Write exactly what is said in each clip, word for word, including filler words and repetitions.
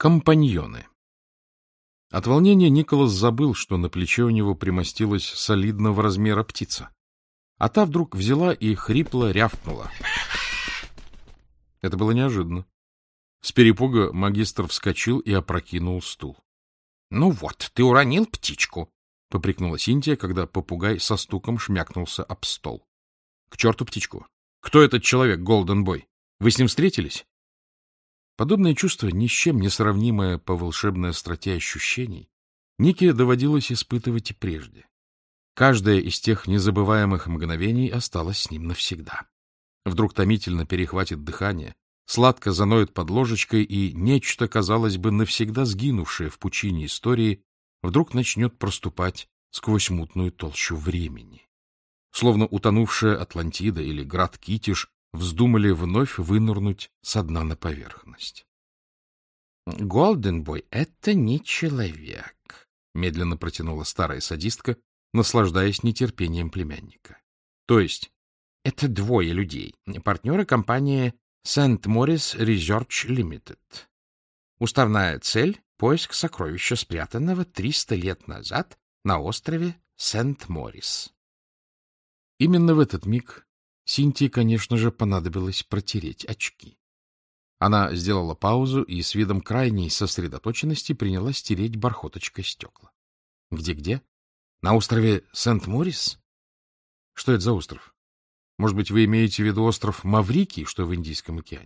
Компаньоны. От волнения Николас забыл, что на плече у него примостилась солидного размера птица. А та вдруг взяла и хрипло рявкнула. Это было неожиданно. С перепуга магистр вскочил и опрокинул стул. — Ну вот, ты уронил птичку, — попрекнула Синтия, когда попугай со стуком шмякнулся об стол. — К черту птичку! Кто этот человек, Голден Бой? Вы с ним встретились? Подобное чувство, ни с чем не сравнимое по волшебной остроте ощущений, Нике доводилось испытывать и прежде. Каждое из тех незабываемых мгновений осталось с ним навсегда. Вдруг томительно перехватит дыхание, сладко заноет под ложечкой, и нечто, казалось бы, навсегда сгинувшее в пучине истории, вдруг начнет проступать сквозь мутную толщу времени. Словно утонувшая Атлантида или град Китиш вздумали вновь вынырнуть со дна на поверхность. — Голденбой — это не человек, — медленно протянула старая садистка, наслаждаясь нетерпением племянника. — То есть? — Это двое людей, партнеры компании Сент Морис Research Limited. Уставная цель — поиск сокровища, спрятанного триста лет назад на острове Сент Морис. Именно в этот миг Синтии, конечно же, понадобилось протереть очки. Она сделала паузу и с видом крайней сосредоточенности принялась стереть бархоточкой стекла. Где-где? На острове Сент-Морис? Что это за остров? Может быть, вы имеете в виду остров Маврикий, что в Индийском океане?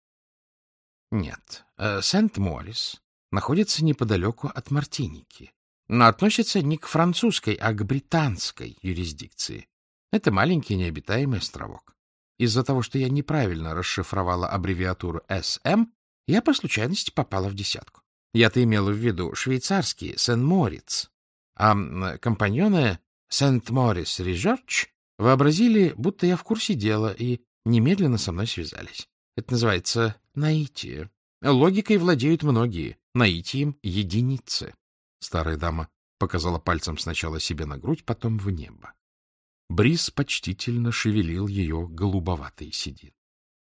Нет. Сент-Морис находится неподалеку от Мартиники, но относится не к французской, а к британской юрисдикции. Это маленький необитаемый островок. Из-за того, что я неправильно расшифровала аббревиатуру эс эм, я по случайности попала в десятку. Я-то имела в виду швейцарский Сен-Мориц, а компаньоны Сент-Морис Research вообразили, будто я в курсе дела, и немедленно со мной связались. Это называется наитие. Логикой владеют многие, наитием — единицы. Старая дама показала пальцем сначала себе на грудь, потом в небо. Бриз почтительно шевелил ее голубоватые седины.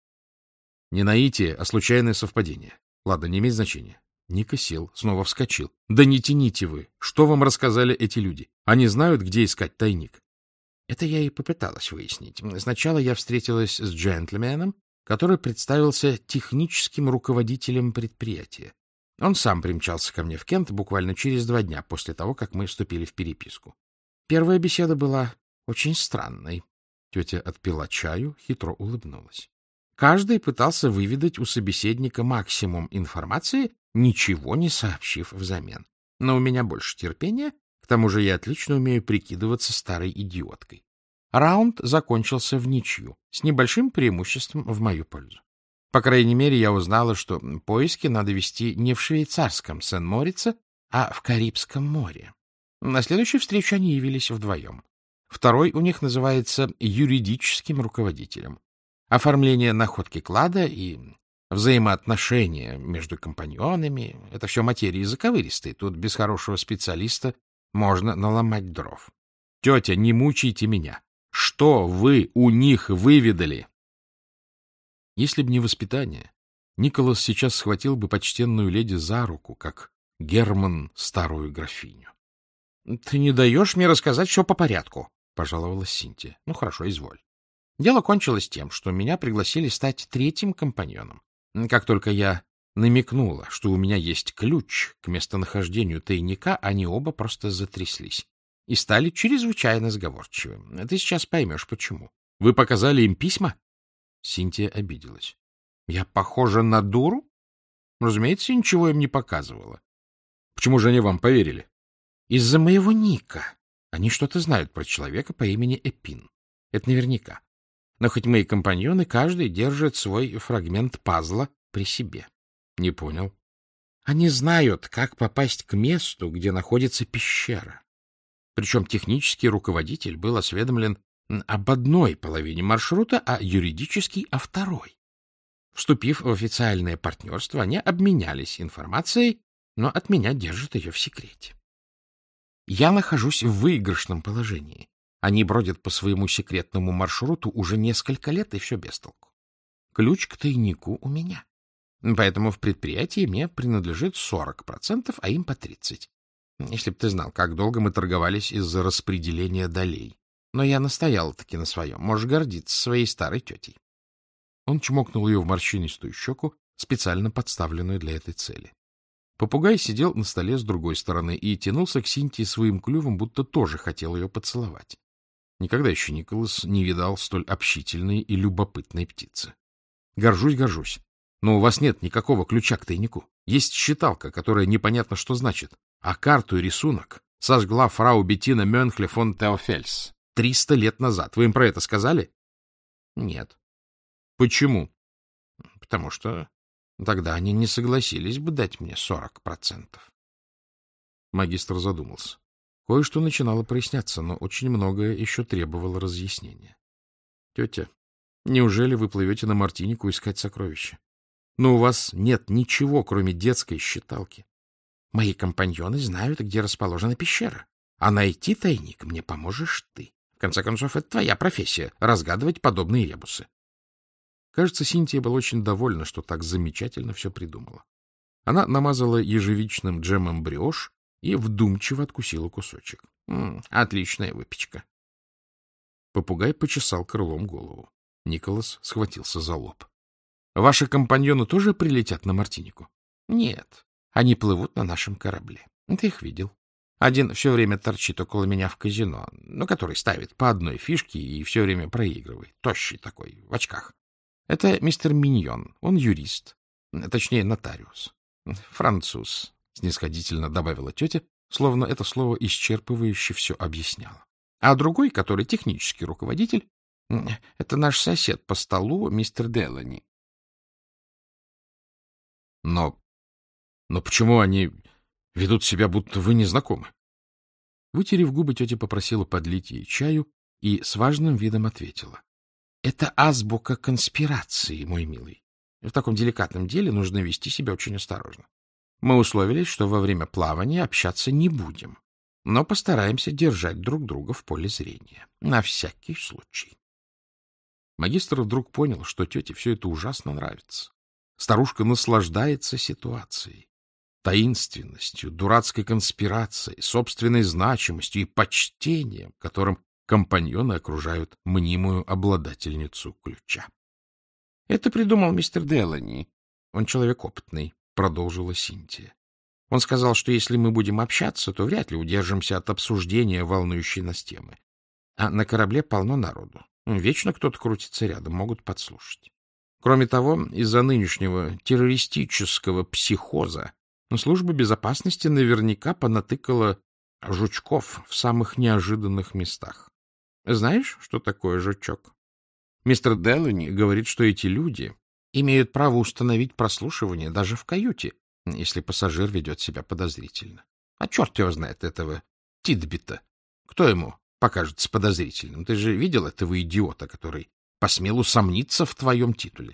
Не наитие, а случайное совпадение. Ладно, не имеет значения. Ника сел, снова вскочил. Да не тяните вы. Что вам рассказали эти люди? Они знают, где искать тайник? Это я и попыталась выяснить. Сначала я встретилась с джентльменом, который представился техническим руководителем предприятия. Он сам примчался ко мне в Кент буквально через два дня после того, как мы вступили в переписку. Первая беседа была очень странной. Тетя отпила чаю, хитро улыбнулась. Каждый пытался выведать у собеседника максимум информации, ничего не сообщив взамен. Но у меня больше терпения, к тому же я отлично умею прикидываться старой идиоткой. Раунд закончился в ничью, с небольшим преимуществом в мою пользу. По крайней мере, я узнала, что поиски надо вести не в швейцарском Сен-Морице, а в Карибском море. На следующей встрече они явились вдвоем. Второй у них называется юридическим руководителем. Оформление находки клада и взаимоотношения между компаньонами — это все материи заковыристые. Тут без хорошего специалиста можно наломать дров. Тетя, не мучайте меня. Что вы у них выведали? Если б не воспитание, Николас сейчас схватил бы почтенную леди за руку, как Герман старую графиню. — Ты не даешь мне рассказать все по порядку, — пожаловалась Синтия. — Ну, хорошо, изволь. Дело кончилось тем, что меня пригласили стать третьим компаньоном. Как только я намекнула, что у меня есть ключ к местонахождению тайника, они оба просто затряслись и стали чрезвычайно сговорчивыми. Ты сейчас поймешь, почему. Вы показали им письма? Синтия обиделась. Я похожа на дуру? Разумеется, ничего им не показывала. Почему же они вам поверили? Из-за моего ника. Они что-то знают про человека по имени Эпин. Это наверняка. Но хоть мои компаньоны, каждый держит свой фрагмент пазла при себе. Не понял. Они знают, как попасть к месту, где находится пещера. Причем технический руководитель был осведомлен об одной половине маршрута, а юридический — о второй. Вступив в официальное партнерство, они обменялись информацией, но от меня держат ее в секрете. Я нахожусь в выигрышном положении. Они бродят по своему секретному маршруту уже несколько лет, и все без толку. Ключ к тайнику у меня. Поэтому в предприятии мне принадлежит сорок процентов, а им по тридцать. Если бы ты знал, как долго мы торговались из-за распределения долей. Но я настоял-таки на своем. Можешь гордиться своей старой тетей. Он чмокнул ее в морщинистую щеку, специально подставленную для этой цели. Попугай сидел на столе с другой стороны и тянулся к Синтии своим клювом, будто тоже хотел ее поцеловать. Никогда еще Николас не видал столь общительной и любопытной птицы. Горжусь, горжусь. Но у вас нет никакого ключа к тайнику. Есть считалка, которая непонятно что значит. А карту и рисунок сожгла фрау Беттина Мюнхле фон Теофельс триста лет назад. Вы им про это сказали? Нет. Почему? Потому что тогда они не согласились бы дать мне сорок процентов. Магистр задумался. Кое-что начинало проясняться, но очень многое еще требовало разъяснения. Тетя, неужели вы плывете на Мартинику искать сокровища? Но у вас нет ничего, кроме детской считалки. Мои компаньоны знают, где расположена пещера, а найти тайник мне поможешь ты. В конце концов, это твоя профессия — разгадывать подобные ребусы. Кажется, Синтия была очень довольна, что так замечательно все придумала. Она намазала ежевичным джемом бриош и вдумчиво откусила кусочек. М-м, отличная выпечка. Попугай почесал крылом голову. Николас схватился за лоб. — Ваши компаньоны тоже прилетят на Мартинику? — Нет, они плывут на нашем корабле. Ты их видел. Один все время торчит около меня в казино, ну, который ставит по одной фишке и все время проигрывает. Тощий такой, в очках. Это мистер Миньон, он юрист, точнее, нотариус. Француз, — снисходительно добавила тетя, словно это слово исчерпывающе все объясняло. А другой, который технический руководитель, это наш сосед по столу, мистер Делани. Но, но почему они ведут себя, будто вы не знакомы? Вытерев губы, тетя попросила подлить ей чаю и с важным видом ответила. — Это азбука конспирации, мой милый. В таком деликатном деле нужно вести себя очень осторожно. Мы условились, что во время плавания общаться не будем, но постараемся держать друг друга в поле зрения. На всякий случай. Магистр вдруг понял, что тете все это ужасно нравится. Старушка наслаждается ситуацией, таинственностью, дурацкой конспирацией, собственной значимостью и почтением, которым компаньоны окружают мнимую обладательницу ключа. — Это придумал мистер Делани. Он человек опытный, — продолжила Синтия. Он сказал, что если мы будем общаться, то вряд ли удержимся от обсуждения волнующей нас темы. А на корабле полно народу. Вечно кто-то крутится рядом, могут подслушать. Кроме того, из-за нынешнего террористического психоза служба безопасности наверняка понатыкала жучков в самых неожиданных местах. Знаешь, что такое жучок? Мистер Делани говорит, что эти люди имеют право установить прослушивание даже в каюте, если пассажир ведет себя подозрительно. А черт его знает этого Титбита. Кто ему покажется подозрительным? Ты же видел этого идиота, который посмел усомниться в твоем титуле?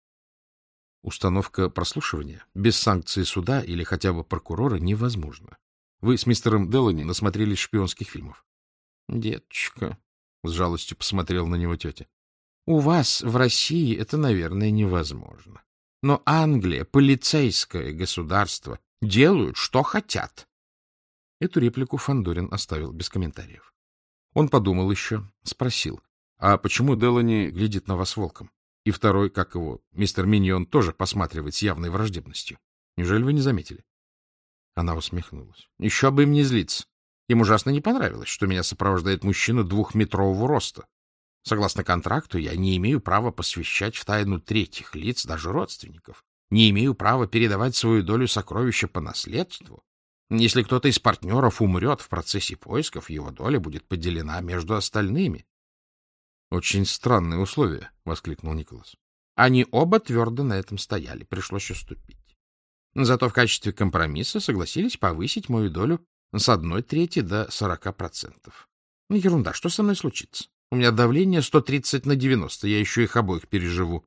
Установка прослушивания без санкции суда или хотя бы прокурора невозможна. Вы с мистером Делани насмотрелись шпионских фильмов. — Деточка, — с жалостью посмотрел на него тетя, — у вас в России это, наверное, невозможно. Но Англия, полицейское государство, делают, что хотят. Эту реплику Фандорин оставил без комментариев. Он подумал еще, спросил, а почему Делани глядит на вас волком? И второй, как его, мистер Миньон, тоже посматривает с явной враждебностью. Неужели вы не заметили? Она усмехнулась. Еще бы им не злиться. Им ужасно не понравилось, что меня сопровождает мужчина двухметрового роста. Согласно контракту, я не имею права посвящать в тайну третьих лиц, даже родственников. Не имею права передавать свою долю сокровища по наследству. Если кто-то из партнеров умрет в процессе поисков, его доля будет поделена между остальными. — Очень странные условия, — воскликнул Николас. Они оба твердо на этом стояли, пришлось уступить. Зато в качестве компромисса согласились повысить мою долю с одной трети до сорока процентов. Ну, ерунда, что со мной случится? У меня давление сто тридцать на девяносто, я еще их обоих переживу.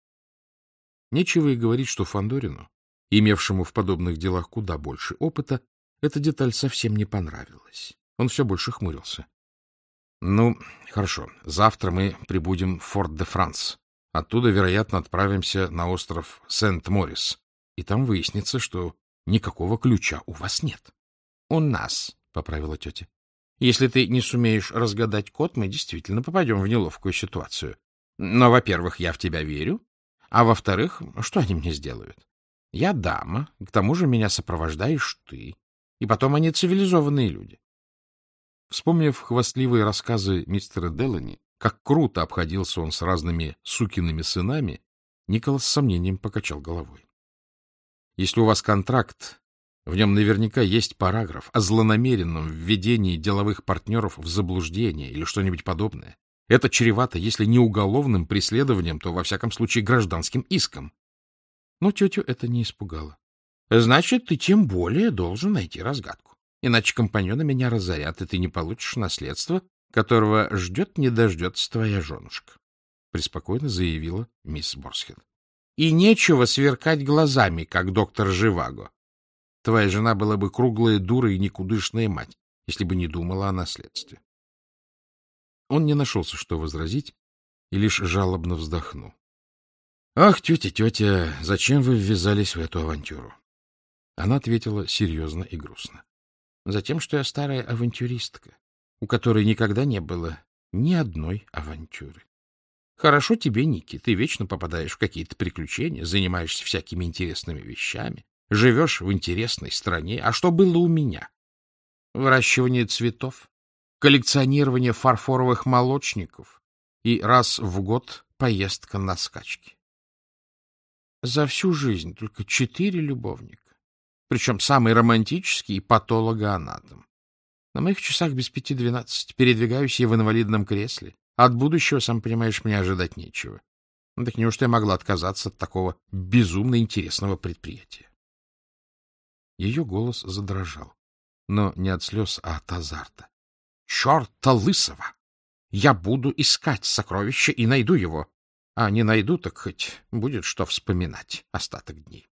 Нечего и говорить, что Фандорину, имевшему в подобных делах куда больше опыта, эта деталь совсем не понравилась. Он все больше хмурился. — Ну, хорошо, завтра мы прибудем в Форт-де-Франс, Оттуда, вероятно, отправимся на остров Сент-Морис, и там выяснится, что никакого ключа у вас нет. — У нас, — поправила тетя. — Если ты не сумеешь разгадать код, мы действительно попадем в неловкую ситуацию. Но, во-первых, я в тебя верю, а во-вторых, что они мне сделают? Я дама, к тому же меня сопровождаешь ты, и потом они цивилизованные люди. Вспомнив хвастливые рассказы мистера Делани, как круто обходился он с разными сукиными сынами, Николас с сомнением покачал головой. Если у вас контракт, в нем наверняка есть параграф о злонамеренном введении деловых партнеров в заблуждение или что-нибудь подобное. Это чревато, если не уголовным преследованием, то, во всяком случае, гражданским иском. Но тетю это не испугало. — Значит, ты тем более должен найти разгадку. Иначе компаньоны меня разорят, и ты не получишь наследство, которого ждет не дождется твоя женушка, — преспокойно заявила мисс Борсхед. — И нечего сверкать глазами, как доктор Живаго. Твоя жена была бы круглая дура и никудышная мать, если бы не думала о наследстве. Он не нашелся, что возразить, и лишь жалобно вздохнул. — Ах, тетя, тетя, зачем вы ввязались в эту авантюру? Она ответила серьезно и грустно. — Затем, что я старая авантюристка, у которой никогда не было ни одной авантюры. Хорошо тебе, Ники, ты вечно попадаешь в какие-то приключения, занимаешься всякими интересными вещами, живешь в интересной стране. А что было у меня? Выращивание цветов, коллекционирование фарфоровых молочников и раз в год поездка на скачки. За всю жизнь только четыре любовника, причем самый романтический — патологоанатом. На моих часах без пяти двенадцать, передвигаюсь я в инвалидном кресле. От будущего, сам понимаешь, мне ожидать нечего. Ну, так неужто я могла отказаться от такого безумно интересного предприятия? Ее голос задрожал, но не от слез, а от азарта. — Черта лысого! Я буду искать сокровище и найду его. А не найду, так хоть будет что вспоминать остаток дней.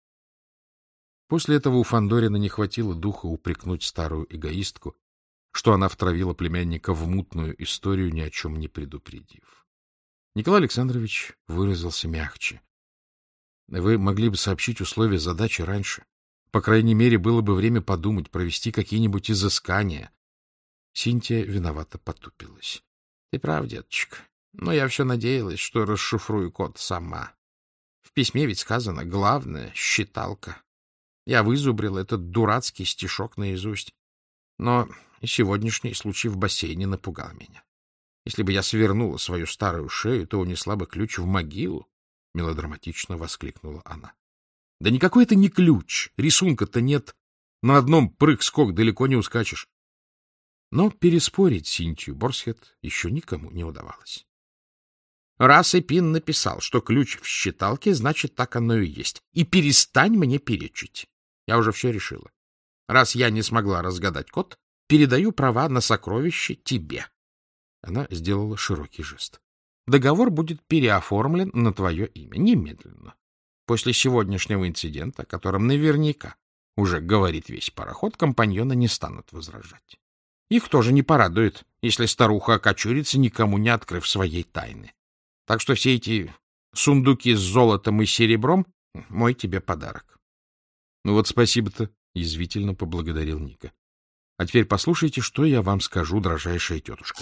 После этого у Фандорина не хватило духа упрекнуть старую эгоистку, что она втравила племянника в мутную историю, ни о чем не предупредив. Николай Александрович выразился мягче. — Вы могли бы сообщить условия задачи раньше. По крайней мере, было бы время подумать, провести какие-нибудь изыскания. Синтия виновато потупилась. — Ты прав, деточка, но я все надеялась, что расшифрую код сама. В письме ведь сказано «главное — считалка». Я вызубрил этот дурацкий стишок наизусть. Но и сегодняшний случай в бассейне напугал меня. Если бы я свернула свою старую шею, то унесла бы ключ в могилу, — мелодраматично воскликнула она. — Да никакой это не ключ, рисунка-то нет. На одном прыг-скок далеко не ускачешь. Но переспорить Синтию Борсхед еще никому не удавалось. Раз Эпин написал, что ключ в считалке, значит, так оно и есть. И перестань мне перечить. Я уже все решила. Раз я не смогла разгадать код, передаю права на сокровище тебе. Она сделала широкий жест. Договор будет переоформлен на твое имя немедленно. После сегодняшнего инцидента, о котором наверняка уже говорит весь пароход, компаньоны не станут возражать. Их тоже не порадует, если старуха окочурится, никому не открыв своей тайны. Так что все эти сундуки с золотом и серебром — мой тебе подарок. — Ну вот спасибо-то, — язвительно поблагодарил Ника. — А теперь послушайте, что я вам скажу, дрожайшая тетушка.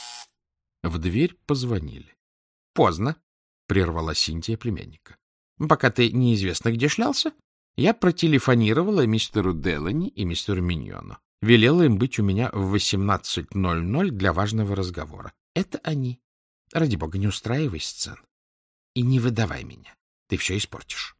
В дверь позвонили. — Поздно, — прервала Синтия племянника. — Пока ты неизвестно где шлялся, я протелефонировала мистеру Делани и мистеру Миньону. Велела им быть у меня в восемнадцать ноль ноль для важного разговора. Это они. Ради бога, не устраивай сцен. И не выдавай меня. Ты все испортишь.